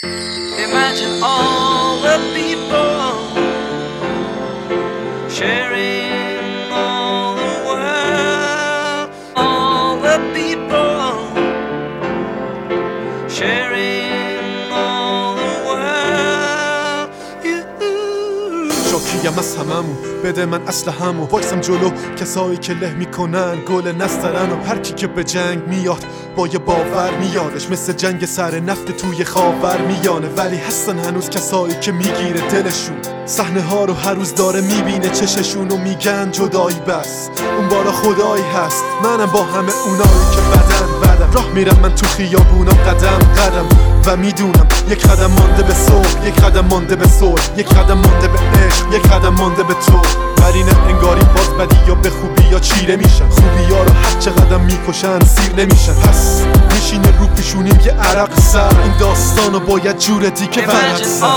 Imagine all the people sharing all the world. All the people sharing all the world. شاکیم از هممون بده من اسلحه‌مو وایسم جلو کسایی که له میکنن گل نسترن و هر کی که به جنگ میاد با یه باور میادش مثل جنگ سر نفت توی خاور میانه ولی هستن هنوز کسایی که میگیره دلشون صحنه ها رو هر روز داره میبینه چششون و میگن جدایی بس اون بالا خدایی هست منم با همه اونایی که بدن راه میرم من تو خیابونم قدم قدم و میدونم یک قدم مانده به صبح یک قدم مانده به صلح یک قدم مانده به عشق یک قدم مانده به تو ولی نه انگاری باز بدی یا به خوبی یا چیره میشن خوبی ها رو هر چه قدم میکشن سیر نمیشن پس میشینه رو پیشونیم یه عرق سر این داستانو باید جور دیگه ورق سر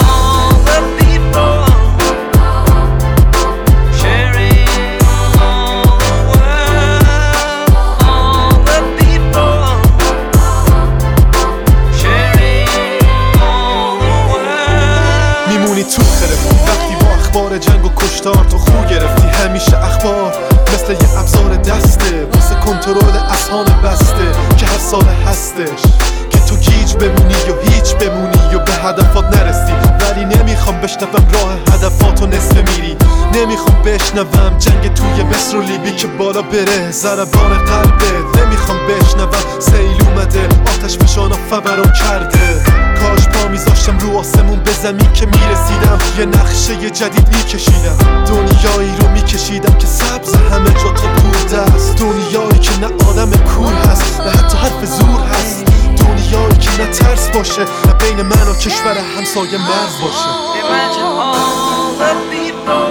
تو خرفتی وقتی با اخبار جنگ و کشتار تو خو گرفتی همیشه اخبار مثل یه ابزار دسته واسه کنترل اذهان بسته که هر سال هستش که تو گیج بمونی یا هیچ بمونی و به هدفات نرسی ولی نمیخوام بشنوم راه هدفاتو نصفه میری نمیخوام بشنوم جنگ توی مصر و لیبی که بالا بره ضربان قلبت نمیخوام بشنوم سیل اومده آتش فشانا فورو کرده کاش پا میذاشتم رو آسمون به زمین که میرسیدم یه نقشه جدید میکشیدم دنیایی رو میکشیدم که سبز همه جا تا دور دست دنیایی که نه آدم کور هست نه حتی حرف زور هست دنیایی که نه ترس باشه نه بین من و کشور همسایه مرز باشه Imagine all the people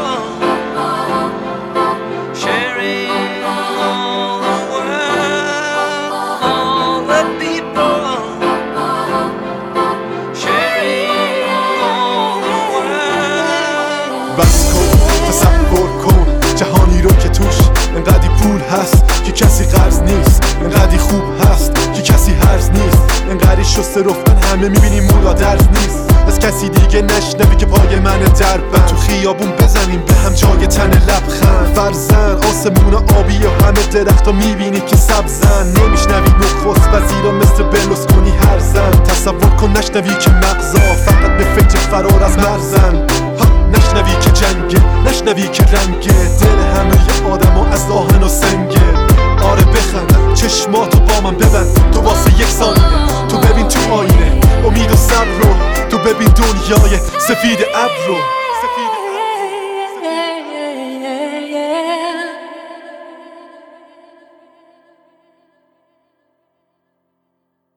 sharing all the world. All the people sharing all the world. بس کن تصور کن جهانی رو که توش انقدی پول هست که کسی قرض نیست انقدی خوب هست که کسی هرز نیست انقدی شسته رفتن همه میبینیم مولا درز نیست از کسی دیگه نشنوی که پای من دربند تو خیابون بزنیم به هم جای تن لبخند فرزن آسمون آبی و همه درخت میبینی که سبزن نمیشنوی نخست وزیرا مثل برلوسکونی هرزن تصور کن نشنوی که مغزا فقط به فکر فرار از مرزن نشنوی که جنگه نشنوی که رنگه دل همه آدم و از آهن و سنگه آره بخند چشماتو با من ببند تو واسه یک ثانیه تو ببین تو آینه امید و صبر رو تو ببین دنیای سفید ابر رو